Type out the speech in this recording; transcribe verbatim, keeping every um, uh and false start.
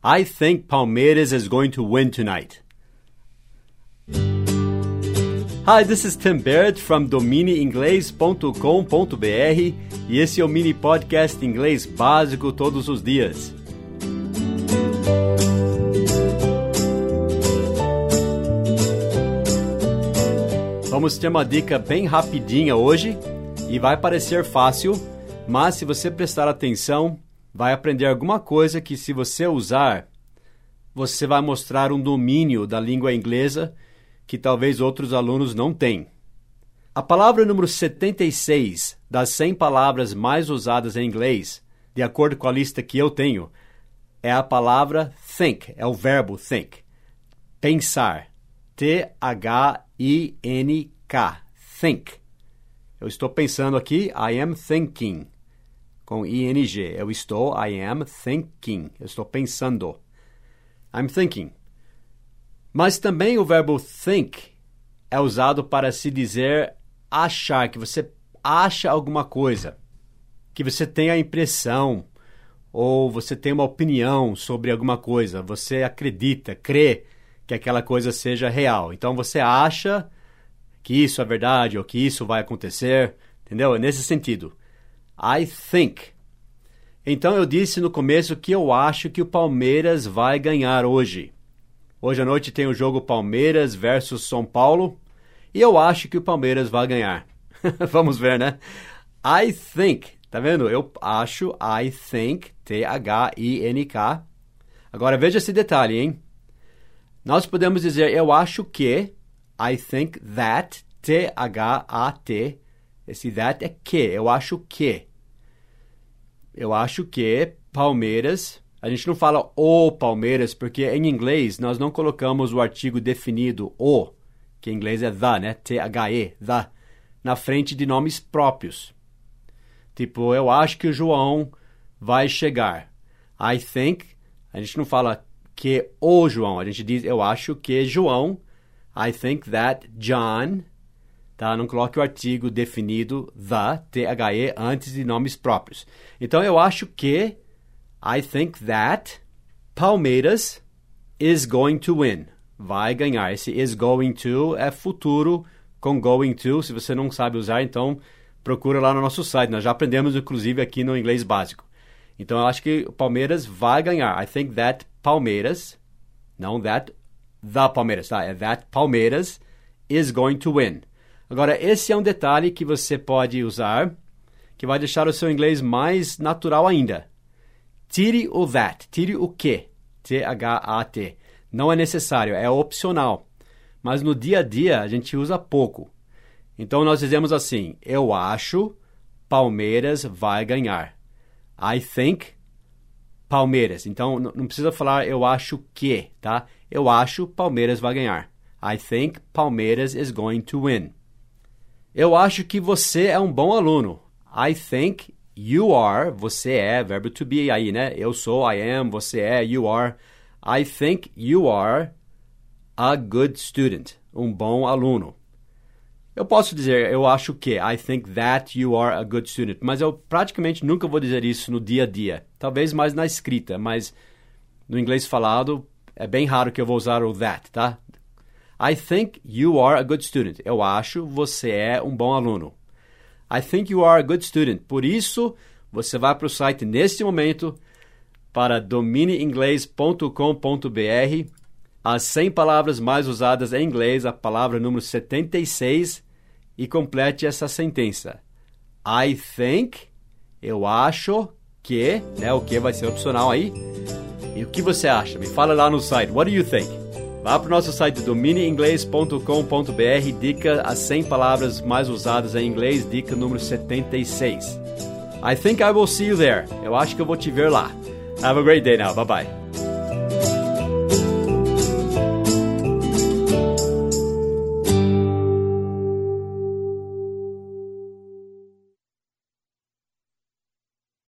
I think Palmeiras is going to win tonight. Hi, this is Tim Barrett from domine inglês ponto com ponto b r e esse é o mini podcast inglês básico todos os dias. Vamos ter uma dica bem rapidinha hoje e vai parecer fácil, mas se você prestar atenção, vai aprender alguma coisa que, se você usar, você vai mostrar um domínio da língua inglesa que talvez outros alunos não tenham. A palavra número setenta e seis das cem palavras mais usadas em inglês, de acordo com a lista que eu tenho, é a palavra think, é o verbo think, pensar, T H I N K, think. Eu estou pensando aqui, I am thinking. Com I N G, eu estou, I am thinking, eu estou pensando. I'm thinking. Mas também o verbo think é usado para se dizer achar, que você acha alguma coisa, que você tem a impressão, ou você tem uma opinião sobre alguma coisa, você acredita, crê que aquela coisa seja real. Então você acha que isso é verdade, ou que isso vai acontecer, entendeu? É nesse sentido. I think. Então eu disse no começo que eu acho que o Palmeiras vai ganhar hoje. Hoje à noite tem o jogo Palmeiras versus São Paulo e eu acho que o Palmeiras vai ganhar. Vamos ver, né? I think. Tá vendo? Eu acho, I think, T H I N K. Agora veja esse detalhe, hein? Nós podemos dizer eu acho que, I think that, T H A T. Esse that é que, eu acho que. Eu acho que Palmeiras, a gente não fala o Palmeiras, porque em inglês nós não colocamos o artigo definido o, que em inglês é the, né? T H E, the, na frente de nomes próprios. Tipo, eu acho que o João vai chegar. I think, a gente não fala que o João, a gente diz eu acho que João, I think that John, tá? Não coloque o artigo definido, the, T H E, antes de nomes próprios. Então, eu acho que, I think that, Palmeiras is going to win. Vai ganhar. Esse is going to é futuro com going to. Se você não sabe usar, então, procura lá no nosso site. Nós já aprendemos, inclusive, aqui no inglês básico. Então, eu acho que o Palmeiras vai ganhar. I think that Palmeiras, não that the Palmeiras, tá? É that Palmeiras is going to win. Agora, esse é um detalhe que você pode usar, que vai deixar o seu inglês mais natural ainda. Tire o that, tire o que, T H A T. Não é necessário, é opcional. Mas no dia a dia, a gente usa pouco. Então, nós dizemos assim, eu acho Palmeiras vai ganhar. I think Palmeiras. Então, não precisa falar eu acho que, tá? Eu acho Palmeiras vai ganhar. I think Palmeiras is going to win. Eu acho que você é um bom aluno. I think you are, você é, verbo to be aí, né? Eu sou, I am, você é, you are. I think you are a good student, um bom aluno. Eu posso dizer, eu acho que, I think that you are a good student, mas eu praticamente nunca vou dizer isso no dia a dia. Talvez mais na escrita, mas no inglês falado é bem raro que eu vou usar o that, tá? I think you are a good student. Eu acho você é um bom aluno. I think you are a good student. Por isso, você vai para o site neste momento para domine inglês ponto com ponto b r. As cem palavras mais usadas em inglês, a palavra número setenta e seis, e complete essa sentença. I think, eu acho que, né, o que vai ser opcional aí. E o que você acha? Me fala lá no site. What do you think? Vá para o nosso site domine inglês ponto com ponto b r, dica as cem palavras mais usadas em inglês, dica número setenta e seis. I think I will see you there. Eu acho que eu vou te ver lá. Have a great day now. Bye-bye.